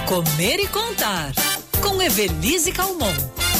Comer e Contar, com Evelise Calmon.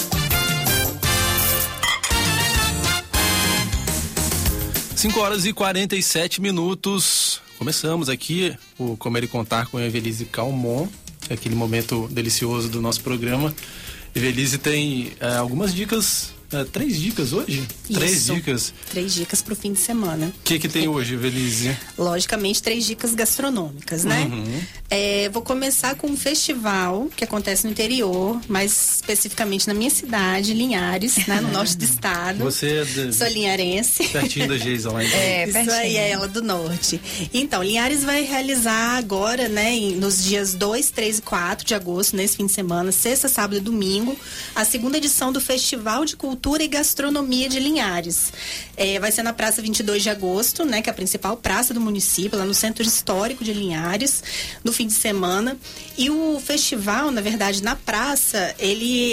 Cinco horas e 47 minutos. Começamos aqui o Comer e Contar com Evelise Calmon, aquele momento delicioso do nosso programa. Evelise tem algumas dicas, 3 dicas hoje? Isso. 3 dicas. 3 dicas pro fim de semana. O que tem hoje, Evelise? Logicamente, 3 dicas gastronômicas, né? Uhum. Vou começar com um festival que acontece no interior, mais especificamente na minha cidade, Linhares, né? No norte do estado. Você Sou linharense. pertinho da Geisa lá, então. Isso aí, é ela do norte. Então, Linhares vai realizar agora, né, nos dias 2, 3 e 4 de agosto, nesse fim de semana, sexta, sábado e domingo, a segunda edição do Festival de Cultura e Gastronomia de Linhares. Vai ser na Praça 22 de Agosto, né, que é a principal praça do município, lá no Centro Histórico de Linhares, no fim de semana. E o festival, na verdade, na praça, ele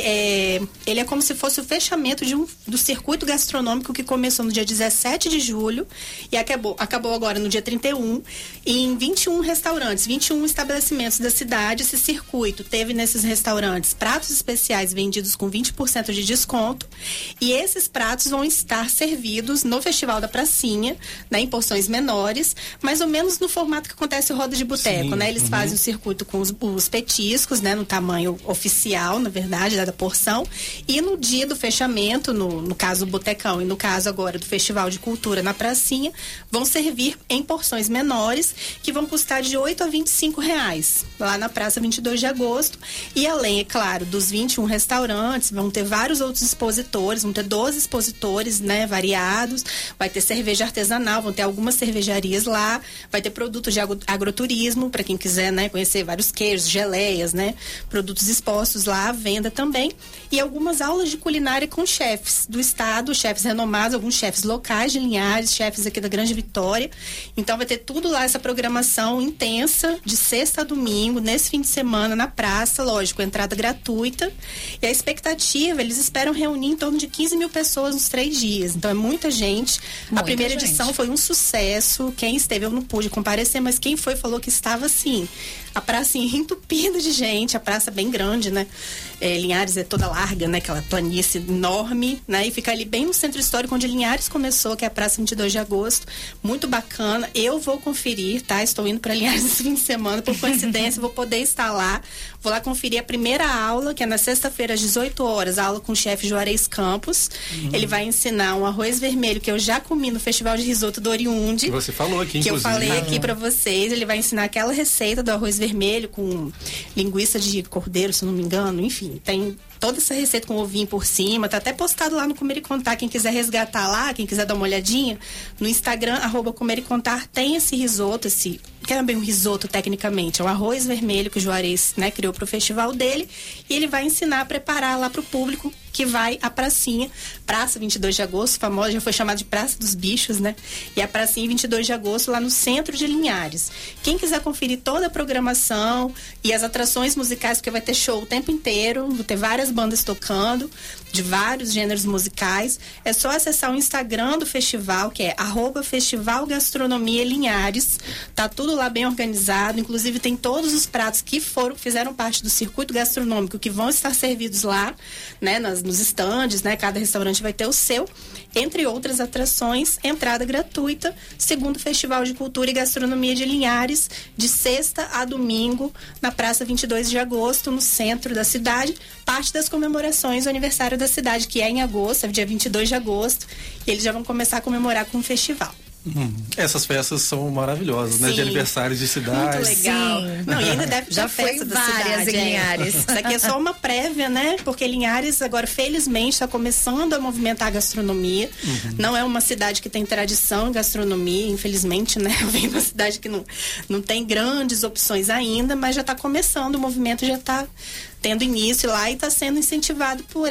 é como se fosse o fechamento do circuito gastronômico que começou no dia 17 de julho e acabou agora no dia 31, em 21 restaurantes, 21 estabelecimentos da cidade. Esse circuito teve nesses restaurantes pratos especiais vendidos com 20% de desconto, e esses pratos vão estar servidos no Festival da Pracinha, né, em porções menores, mais ou menos no formato que acontece o Roda de Boteco, né? Eles fazem o circuito com os petiscos, né, no tamanho oficial, na verdade, da porção, e no dia do fechamento, no caso do Botecão e no caso agora do Festival de Cultura na Pracinha, vão servir em porções menores, que vão custar de R$8 a R$25, lá na Praça 22 de Agosto. E além, é claro, dos 21 restaurantes, vão ter vários outros expositores, vão ter 12 expositores, né, variados, vai ter cerveja artesanal, vão ter algumas cervejarias lá, vai ter produtos de agroturismo, para quem quiser, né, conhecer vários queijos, geleias, né, produtos expostos lá à venda também, e algumas aulas de culinária com chefes do estado, chefes renomados, alguns chefes locais de Linhares, chefes aqui da Grande Vitória. Então vai ter tudo lá, essa programação intensa, de sexta a domingo, nesse fim de semana, na praça, lógico, entrada gratuita. E a expectativa, eles esperam reunir em torno de 15 mil pessoas nos 3 dias. Então é muita gente. A primeira edição foi um sucesso. Quem esteve, eu não pude comparecer, mas quem foi falou que estava assim, a praça entupida de gente, a praça bem grande, né? Linhares é toda larga, né? Aquela planície enorme, né? E fica ali bem no centro histórico onde Linhares começou, que é a Praça 22 de Agosto. Muito bacana. Eu vou conferir, tá? Estou indo para Linhares esse fim de semana, por coincidência, vou poder estar lá. Vou lá conferir a primeira aula, que é na sexta-feira às 18 horas, a aula com o chefe Juarez Campos. Ele vai ensinar um arroz vermelho que eu já comi no Festival de Risoto do Oriundi. Você falou aqui, que inclusive. Eu falei aqui para vocês. Ele vai ensinar aquela receita do arroz vermelho com linguiça de cordeiro, se não me engano. Enfim, tem toda essa receita com ovinho por cima, tá até postado lá no Comer e Contar, quem quiser resgatar lá, quem quiser dar uma olhadinha, no Instagram, @Comer e Contar, tem esse risoto, que é bem um risoto tecnicamente, é um arroz vermelho que o Juarez, né, criou pro festival dele, e ele vai ensinar a preparar lá pro público que vai à pracinha, Praça 22 de Agosto, famosa, já foi chamada de Praça dos Bichos, né? E a pracinha 22 de Agosto, lá no centro de Linhares. Quem quiser conferir toda a programação e as atrações musicais, porque vai ter show o tempo inteiro, vão ter várias bandas tocando, de vários gêneros musicais, é só acessar o Instagram do festival, que é @Festival Gastronomia Linhares. Tá tudo lá bem organizado, inclusive tem todos os pratos que fizeram parte do circuito gastronômico que vão estar servidos lá, né, nos estandes, né? Cada restaurante vai ter o seu, entre outras atrações, entrada gratuita, segundo Festival de Cultura e Gastronomia de Linhares, de sexta a domingo, na Praça 22 de Agosto, no centro da cidade, parte das comemorações do aniversário da cidade, que é em agosto, é dia 22 de agosto, e eles já vão começar a comemorar com o festival. Essas festas são maravilhosas, né? Sim. De aniversários de cidades. Muito legal. Sim. Não, e ainda deve ter Já festa foi da várias cidade, em Linhares. Isso aqui é só uma prévia, né? Porque Linhares agora, felizmente, está começando a movimentar a gastronomia. Não é uma cidade que tem tradição em gastronomia, infelizmente, né? Eu venho de uma cidade que não tem grandes opções ainda, mas já está começando, o movimento já está tendo início lá e está sendo incentivado por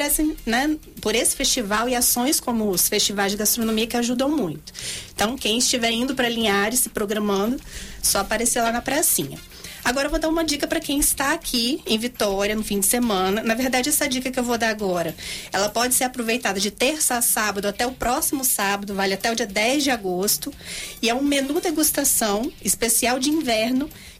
esse festival e ações como os festivais de gastronomia que ajudam muito. Então, quem estiver indo para Linhares, se programando, só aparecer lá na pracinha. Agora eu vou dar uma dica para quem está aqui em Vitória no fim de semana. Na verdade, essa dica que eu vou dar agora, ela pode ser aproveitada de terça a sábado até o próximo sábado, vale até o dia 10 de agosto. E é um menu degustação especial de inverno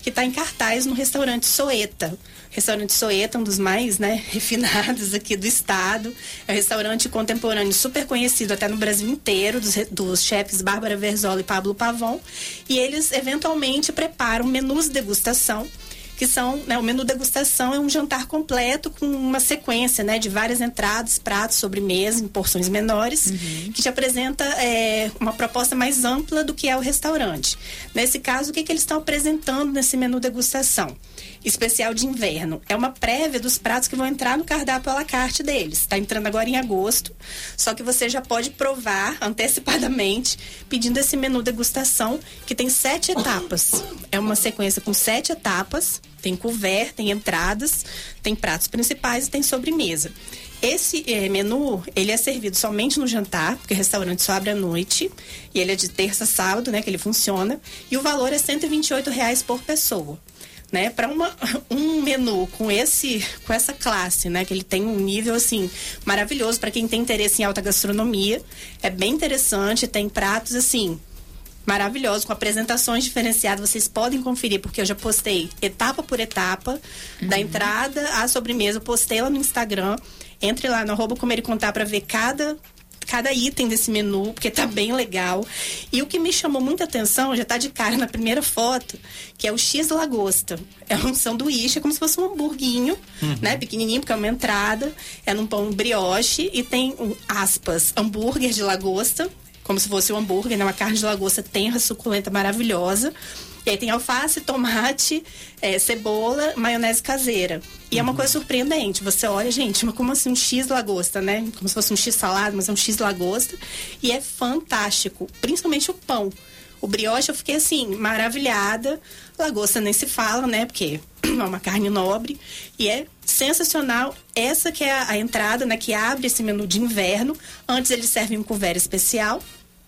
que está em cartaz no restaurante Soeta. Restaurante Soeta, um dos mais, né, refinados aqui do estado. É um restaurante contemporâneo super conhecido até no Brasil inteiro, dos chefes Bárbara Verzola e Pablo Pavon. E eles, eventualmente, preparam menus de degustação, que são, né, o menu degustação é um jantar completo com uma sequência, né, de várias entradas, pratos, sobremesa em porções menores, que te apresenta uma proposta mais ampla do que é o restaurante. Nesse caso, o que eles estão apresentando nesse menu degustação? Especial de inverno. É uma prévia dos pratos que vão entrar no cardápio à la carte deles. Está entrando agora em agosto, só que você já pode provar antecipadamente pedindo esse menu degustação, que tem 7 etapas. É uma sequência com 7 etapas. Tem couvert, tem entradas, tem pratos principais e tem sobremesa. Esse menu, ele é servido somente no jantar, porque o restaurante só abre à noite. E ele é de terça a sábado, né, que ele funciona. E o valor é R$ 128,00 por pessoa. Né, para um menu com essa classe, né, que ele tem um nível assim maravilhoso para quem tem interesse em alta gastronomia, é bem interessante, tem pratos assim maravilhosos, com apresentações diferenciadas, vocês podem conferir, porque eu já postei etapa por etapa, da entrada à sobremesa, eu postei lá no Instagram, entre lá no @comer e contar para ver cada item desse menu, porque tá bem legal. E o que me chamou muita atenção, já tá de cara na primeira foto, que é o X-Lagosta. É um sanduíche, é como se fosse um hamburguinho, né? Pequenininho, porque é uma entrada. É num pão brioche e tem, aspas, hambúrguer de lagosta, como se fosse um hambúrguer, né? Uma carne de lagosta tenra, suculenta, maravilhosa. E aí tem alface, tomate, cebola, maionese caseira. E é uma coisa surpreendente. Você olha, gente, mas como assim um X-lagosta, né? Como se fosse um X-salada, mas é um X-lagosta. E é fantástico, principalmente o pão. O brioche eu fiquei assim, maravilhada. Lagosta nem se fala, né? Porque é uma carne nobre. E é sensacional. Essa que é a entrada, né? Que abre esse menu de inverno. Antes eles servem um couvert especial.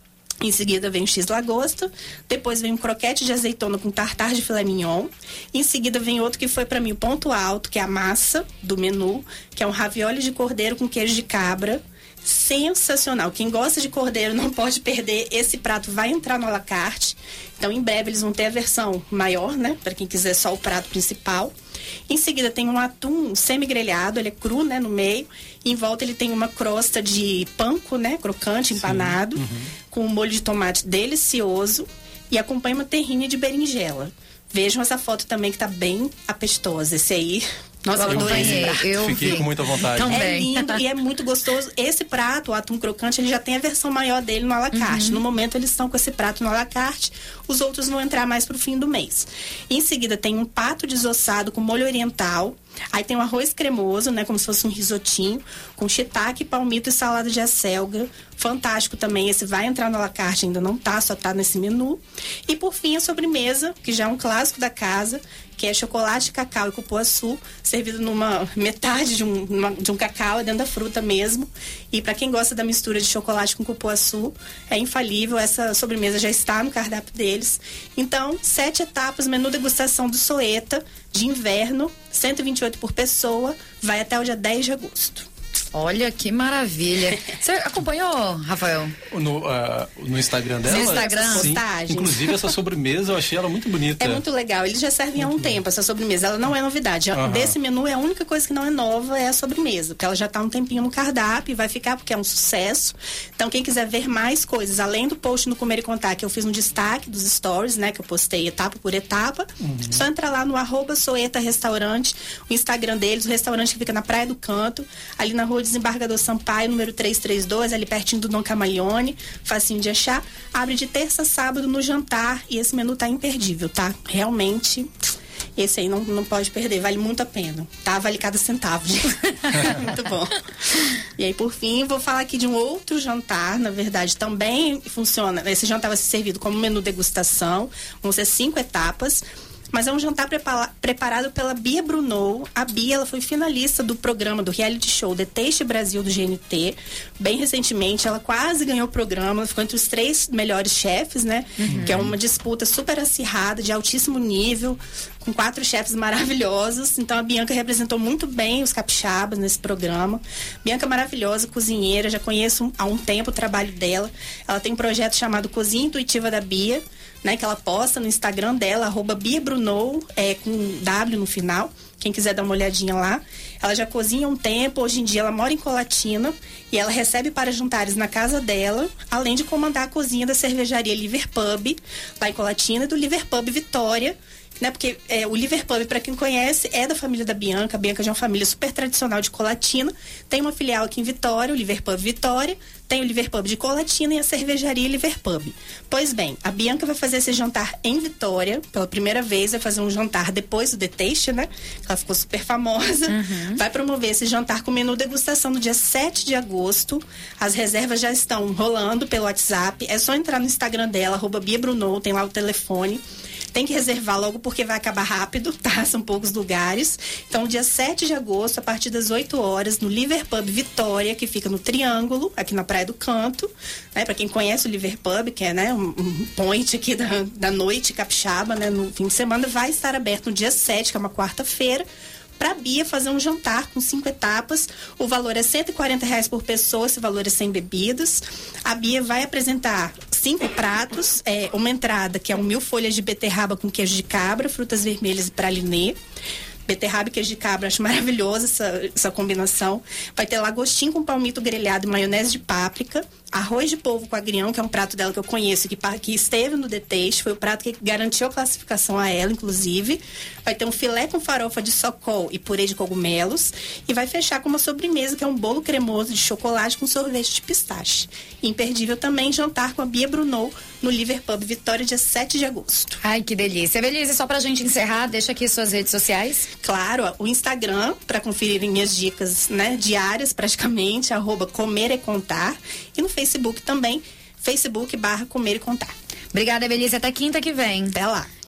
Em seguida vem o X-lagosta, depois vem um croquete de azeitona com tartar de filé mignon. Em seguida vem outro que foi para mim o ponto alto, que é a massa do menu, que é um ravioli de cordeiro com queijo de cabra. Sensacional. Quem gosta de cordeiro não pode perder. Esse prato vai entrar no à la carte. Então, em breve, eles vão ter a versão maior, né? Para quem quiser só o prato principal. Em seguida, tem um atum semi-grelhado. Ele é cru, né? No meio. Em volta, ele tem uma crosta de panko, né? Crocante, empanado. Com um molho de tomate delicioso. E acompanha uma terrine de berinjela. Vejam essa foto também, que tá bem apestosa. Esse aí... Nossa, eu adorei esse prato. Fiquei com muita vontade. É lindo e é muito gostoso. Esse prato, o atum crocante, ele já tem a versão maior dele no à la carte. No momento, eles estão com esse prato no à la carte. Os outros vão entrar mais pro fim do mês. Em seguida, tem um pato desossado com molho oriental. Aí tem um arroz cremoso, né? Como se fosse um risotinho. Com shiitake, palmito e salada de acelga. Fantástico também. Esse vai entrar no à la carte, ainda não tá, só tá nesse menu. E por fim, a sobremesa, que já é um clássico da casa, que é chocolate, cacau e cupuaçu, servido numa metade de um cacau, dentro da fruta mesmo. E para quem gosta da mistura de chocolate com cupuaçu, é infalível. Essa sobremesa já está no cardápio deles. Então, 7 etapas, menu degustação do Soeta, de inverno, 128 por pessoa, vai até o dia 10 de agosto. Olha que maravilha. Você acompanhou, Rafael? No Instagram dela? No Instagram. Sim. Inclusive, essa sobremesa, eu achei ela muito bonita. É muito legal. Eles já servem há um tempo, essa sobremesa. Ela não é novidade. Desse menu, a única coisa que não é nova é a sobremesa. Porque ela já está um tempinho no cardápio e vai ficar porque é um sucesso. Então, quem quiser ver mais coisas, além do post no Comer e Contar, que eu fiz um destaque dos stories, né? Que eu postei etapa por etapa. Só entra lá no @Soeta Restaurante, o Instagram deles, o restaurante que fica na Praia do Canto, ali na Rua Desembargador Sampaio, número 332, ali pertinho do Dom Camaione, facinho de achar. Abre de terça a sábado no jantar e esse menu tá imperdível, tá? Realmente, esse aí não pode perder, vale muito a pena, tá? Vale cada centavo, gente. Muito bom. E aí, por fim, vou falar aqui de um outro jantar, na verdade, também funciona. Esse jantar vai ser servido como menu degustação, vão ser 5 etapas. Mas é um jantar preparado pela Bia Brunou. A Bia, ela foi finalista do programa, do reality show The Taste Brasil do GNT. Bem recentemente, ela quase ganhou o programa. Ela ficou entre os 3 melhores chefes, né? Que é uma disputa super acirrada, de altíssimo nível, com 4 chefes maravilhosos. Então, a Bianca representou muito bem os capixabas nesse programa. Bianca é maravilhosa, cozinheira. Já conheço há um tempo o trabalho dela. Ela tem um projeto chamado Cozinha Intuitiva da Bia, né, que ela posta no Instagram dela, @BiaBrunou, com W no final. Quem quiser dar uma olhadinha lá. Ela já cozinha há um tempo, hoje em dia ela mora em Colatina e ela recebe para jantares na casa dela, além de comandar a cozinha da cervejaria Liver Pub, lá em Colatina, e do Liver Pub Vitória, né? Porque o Liver Pub, para quem conhece, é da família da Bianca. A Bianca já é uma família super tradicional de Colatina. Tem uma filial aqui em Vitória, o Liver Pub Vitória. Tem o Liver Pub de Colatina e a cervejaria Liver Pub. Pois bem, a Bianca vai fazer esse jantar em Vitória. Pela primeira vez, vai fazer um jantar depois do The Taste, né? Ela ficou super famosa. Vai promover esse jantar com menu degustação no dia 7 de agosto. As reservas já estão rolando pelo WhatsApp. É só entrar no Instagram dela, @BiaBrunou, tem lá o telefone. Tem que reservar logo porque vai acabar rápido, tá? São poucos lugares. Então, dia 7 de agosto, a partir das 8 horas, no Liver Pub Vitória, que fica no Triângulo, aqui na Praia do Canto. Né? Para quem conhece o Liver Pub, que é, né, um point aqui da noite capixaba, né? No fim de semana, vai estar aberto no dia 7, que é uma quarta-feira, para a Bia fazer um jantar com 5 etapas. O valor é R$140 por pessoa, esse valor é sem bebidas. A Bia vai apresentar 5 pratos, uma entrada que é 1.000 folhas de beterraba com queijo de cabra, frutas vermelhas e pralinê. Beterraba e queijo de cabra, acho maravilhosa essa combinação. Vai ter lagostim com palmito grelhado e maionese de páprica. Arroz de polvo com agrião, que é um prato dela que eu conheço, que esteve no The Taste, foi o prato que garantiu a classificação a ela, inclusive. Vai ter um filé com farofa de socol e purê de cogumelos. E vai fechar com uma sobremesa, que é um bolo cremoso de chocolate com sorvete de pistache. E imperdível também jantar com a Bia Brunou no Liver Pub Vitória, dia 7 de agosto. Ai, que delícia. Beleza, só pra gente encerrar, deixa aqui suas redes sociais. Claro, o Instagram, para conferirem minhas dicas, né, diárias praticamente, @comer-e-contar. E no Facebook também, Facebook /Comer e Contar. Obrigada, Evelise. Até quinta que vem. Até lá.